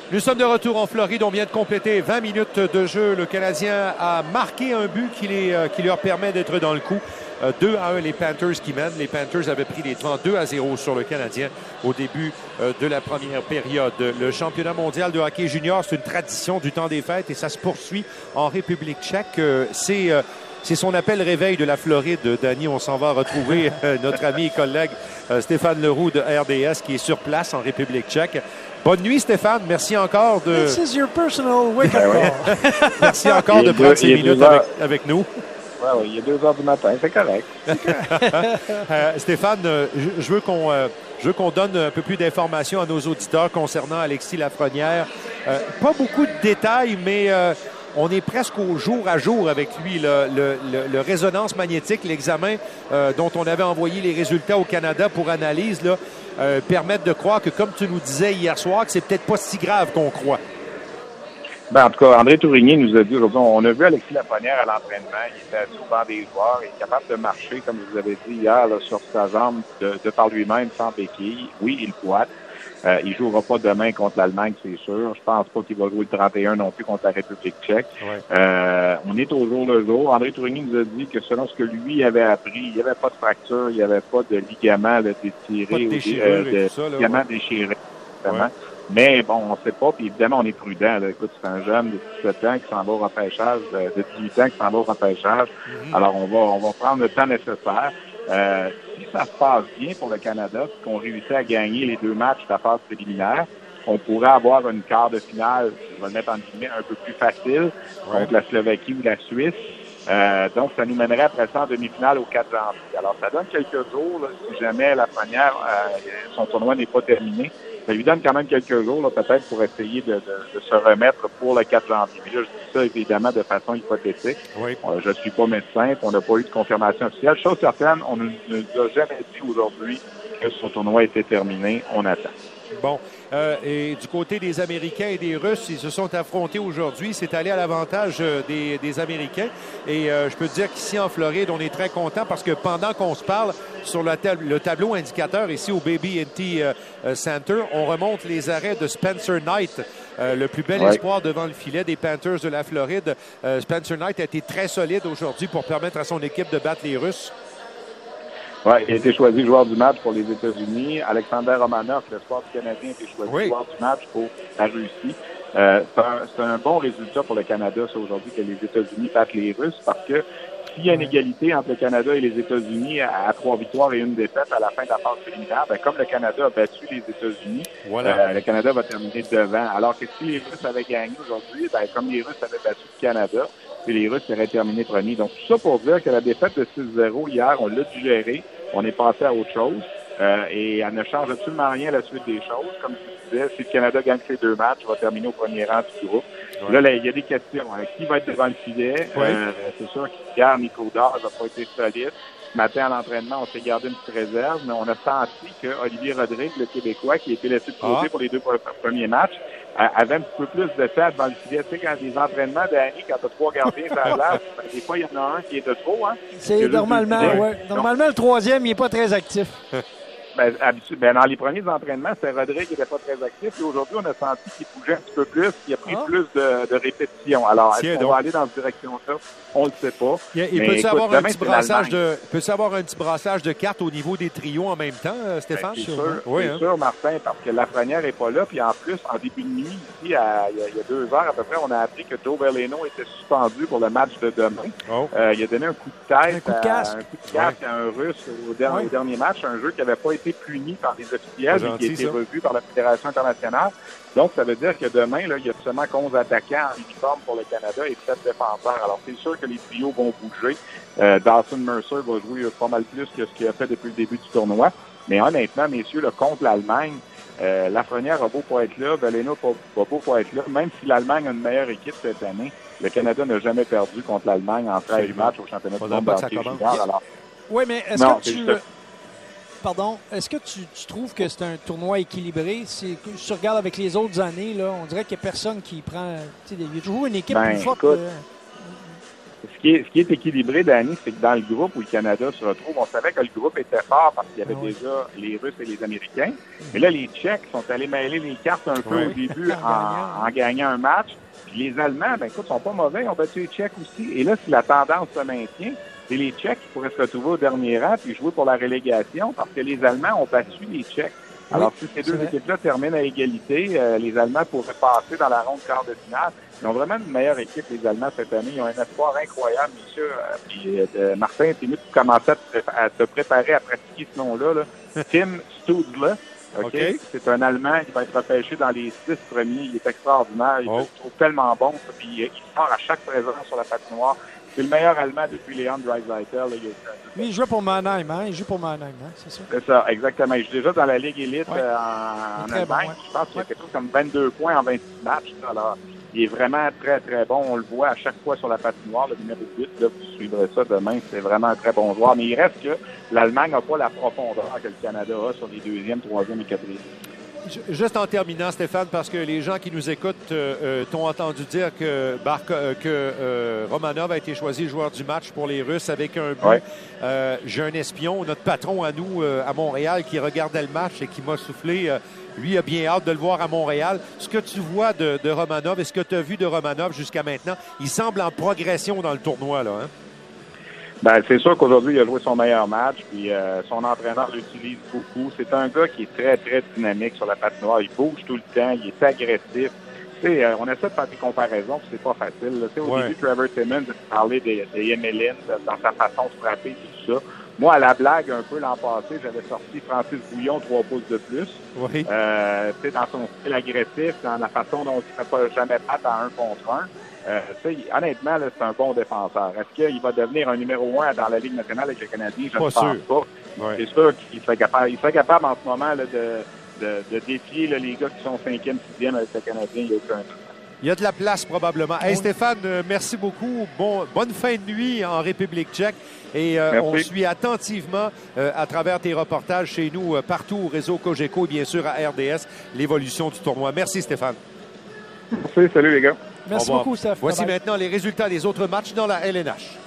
Nous sommes de retour en Floride. On vient de compléter 20 minutes de jeu. Le Canadien a marqué un but qui leur permet d'être dans le coup. 2-1, les Panthers qui mènent. Les Panthers avaient pris les devants 2-0 sur le Canadien au début de la première période. Le championnat mondial de hockey junior, c'est une tradition du temps des fêtes et ça se poursuit en République tchèque. C'est son appel réveil de la Floride, Danny. On s'en va retrouver notre ami et collègue Stéphane Leroux de RDS qui est sur place en République tchèque. Bonne nuit, Stéphane. Merci encore de... This is your personal wake-up call. Merci encore de prendre ces minutes avec nous. Oui, il est 2 heures du matin, c'est correct. Stéphane, je veux qu'on donne un peu plus d'informations à nos auditeurs concernant Alexis Lafrenière. Pas beaucoup de détails, mais on est presque au jour à jour avec lui. Le résonance magnétique, l'examen dont on avait envoyé les résultats au Canada pour analyse, là, permettent de croire que, comme tu nous disais hier soir, que c'est peut-être pas si grave qu'on croit. En tout cas, André Tourigny nous a dit aujourd'hui, on a vu Alexis Lafrenière à l'entraînement, il était assis au banc des joueurs, il est capable de marcher, comme je vous avais dit hier, là, sur sa jambe, de par lui-même, sans béquille. Oui, il boite. Il jouera pas demain contre l'Allemagne, c'est sûr. Je pense pas qu'il va jouer le 31 non plus contre la République tchèque. Ouais. On est au jour le jour. André Tourigny nous a dit que selon ce que lui avait appris, il n'y avait pas de fracture, il n'y avait pas de ligament déchiré ou de ligament déchiré. Ouais. Mais bon, on ne sait pas, puis évidemment, on est prudent. Là. Écoute, c'est un jeune de 17 ans qui s'en va au repêchage, de 18 ans qui s'en va au repêchage. Alors, on va prendre le temps nécessaire. Si ça se passe bien pour le Canada, puis qu'on réussit à gagner les 2 matchs de la phase préliminaire, on pourrait avoir une quart de finale, je vais le mettre en guillemets, un peu plus facile contre la Slovaquie ou la Suisse. Donc, ça nous mènerait après ça en demi-finale au 4 janvier. Alors, ça donne quelques jours, là, si jamais Lafrenière, son tournoi n'est pas terminé. Ça lui donne quand même quelques jours, là, peut-être, pour essayer de se remettre pour le 4 janvier. Mais là, je dis ça, évidemment, de façon hypothétique. Oui. Je ne suis pas médecin, on n'a pas eu de confirmation officielle. Chose certaine, on ne nous a jamais dit aujourd'hui que son tournoi était terminé. On attend. Bon. Et du côté des Américains et des Russes, ils se sont affrontés aujourd'hui. C'est allé à l'avantage des Américains. Et je peux te dire qu'ici, en Floride, on est très contents parce que pendant qu'on se parle sur le tableau indicateur ici au BB&T Center, on remonte les arrêts de Spencer Knight, le plus bel espoir devant le filet des Panthers de la Floride. Spencer Knight a été très solide aujourd'hui pour permettre à son équipe de battre les Russes. Oui, il a été choisi joueur du match pour les États-Unis. Alexander Romanov, l'espoir du Canadien, a été choisi joueur du match pour la Russie. C'est un bon résultat pour le Canada, ça, aujourd'hui, que les États-Unis battent les Russes, parce que s'il y a une égalité entre le Canada et les États-Unis à 3 victoires et 1 défaite à la fin de la phase préliminaire, comme le Canada a battu les États-Unis, le Canada va terminer devant. Alors que si les Russes avaient gagné aujourd'hui, comme les Russes avaient battu le Canada, puis les Russes seraient terminés premiers. Donc, tout ça pour dire que la défaite de 6-0 hier, on l'a digéré. On est passé à autre chose et elle ne change absolument rien à la suite des choses. Comme je disais, si le Canada gagne ses 2 matchs, il va terminer au premier rang du groupe. Ouais. Là, il y a des questions. Qui va être devant le filet? C'est sûr qu'hier, Nico Dahl n'a pas été solide. Ce matin, à l'entraînement, on s'est gardé une petite réserve, mais on a senti que Olivier Rodrigue, le Québécois, qui a été laissé de côté pour les 2 premiers matchs, avait un petit peu plus de temps devant le filet. Tu sais, quand des entraînements, Danny, quand tu as 3 gardiens sur la glace, des fois, il y en a un qui est de trop. Hein? C'est normalement, Normalement, le troisième, il n'est pas très actif. Dans les premiers entraînements, c'était Rodrigue qui n'était pas très actif. Et aujourd'hui, on a senti qu'il bougeait un petit peu plus, qu'il a pris plus de répétitions. Alors, est-ce qu'on va aller dans cette direction-là? On ne le sait pas. Il peut-y avoir un petit brassage de cartes au niveau des trios en même temps, Stéphane? C'est sûr, Martin, parce que Lafrenière n'est pas là. Puis en plus, en début de nuit, ici, il y a 2 heures à peu près, on a appris que Joe Veleno était suspendu pour le match de demain. Il a donné un coup de tête, un coup de casque à un Russe au dernier match, un jeu qui n'avait pas été puni par les officiels et qui a été revu par la Fédération internationale. Donc, ça veut dire que demain, là, il y a seulement 11 attaquants en uniforme pour le Canada et 7 défenseurs. Alors, c'est sûr que les trios vont bouger. Dawson Mercer va jouer pas mal plus que ce qu'il a fait depuis le début du tournoi. Mais honnêtement, messieurs, là, contre l'Allemagne, Lafrenière a beau pas être là, Veleno va beau pas être là. Même si l'Allemagne a une meilleure équipe cette année, le Canada n'a jamais perdu contre l'Allemagne en 13 matchs au championnat du monde de hockey junior. Oui, mais est-ce que est-ce que tu trouves que c'est un tournoi équilibré? Si tu regardes avec les autres années, là, on dirait qu'il n'y a personne qui prend... Il y a toujours une équipe plus forte. Ce qui est équilibré, Danny, c'est que dans le groupe où le Canada se retrouve, on savait que le groupe était fort parce qu'il y avait déjà les Russes et les Américains. Mais là, les Tchèques sont allés mêler les cartes un peu au début en gagnant un match. Puis les Allemands, ben écoute, sont pas mauvais, ils ont battu les Tchèques aussi. Et là, si la tendance se maintient, c'est les Tchèques qui pourraient se retrouver au dernier rang puis jouer pour la relégation parce que les Allemands ont battu les Tchèques. Alors, si ces deux équipes-là terminent à égalité, les Allemands pourraient passer dans la ronde quart de finale. Ils ont vraiment une meilleure équipe, les Allemands, cette année. Ils ont un espoir incroyable, monsieur. Martin, c'est mieux de commencer à te préparer à pratiquer ce nom-là. Là. Tim Stützle. Okay. C'est un Allemand qui va être repêché dans les 6 premiers. Il est extraordinaire. Il se trouve tellement bon. Puis il sort à chaque présence sur la patinoire. C'est le meilleur Allemand depuis Leon Draisaitl. Lui, il joue pour Mannheim, hein? Il joue pour Mannheim, hein? C'est ça? C'est ça, exactement. Il joue déjà dans la Ligue élite en Allemagne. Je pense qu'il y a quelque chose comme 22 points en 26 matchs. Alors, il est vraiment très, très bon. On le voit à chaque fois sur la patinoire, le numéro 8. Là, vous suivrez ça demain. C'est vraiment un très bon joueur. Mais il reste que l'Allemagne n'a pas la profondeur que le Canada a sur les 2e, 3e et 4e. Juste en terminant, Stéphane, parce que les gens qui nous écoutent t'ont entendu dire que Romanov a été choisi joueur du match pour les Russes avec un but. J'ai un espion, notre patron à nous, à Montréal, qui regardait le match et qui m'a soufflé. Lui a bien hâte de le voir à Montréal. Ce que tu vois de Romanov et ce que tu as vu de Romanov jusqu'à maintenant, il semble en progression dans le tournoi, là, hein? Ben, c'est sûr qu'aujourd'hui, il a joué son meilleur match, puis son entraîneur l'utilise beaucoup. C'est un gars qui est très, très dynamique sur la patinoire. Il bouge tout le temps, il est agressif. On essaie de faire des comparaisons, puis c'est pas facile. Au début, Trevor Timmons parlait des Emelin dans sa façon de frapper et tout ça. Moi, à la blague, un peu l'an passé, j'avais sorti Francis Bouillon 3 pouces de plus. Dans son style agressif, dans la façon dont il ne fait pas jamais battre à 1 contre 1. Honnêtement, là, c'est un bon défenseur. Est-ce qu'il va devenir un numéro 1 dans la Ligue nationale avec les Canadiens? Je ne pense pas. C'est sûr qu'il serait capable en ce moment là, de défier là, les gars qui sont 5e, 6e avec les Canadiens. Il y a aucun. Il y a de la place probablement. Hey, Stéphane, merci beaucoup. Bonne fin de nuit en République tchèque. Et on suit attentivement à travers tes reportages chez nous, partout au réseau Cogeco et bien sûr à RDS, l'évolution du tournoi. Merci, Stéphane. Merci, salut les gars. Merci beaucoup, Steph. Voici maintenant les résultats des autres matchs dans la LNH.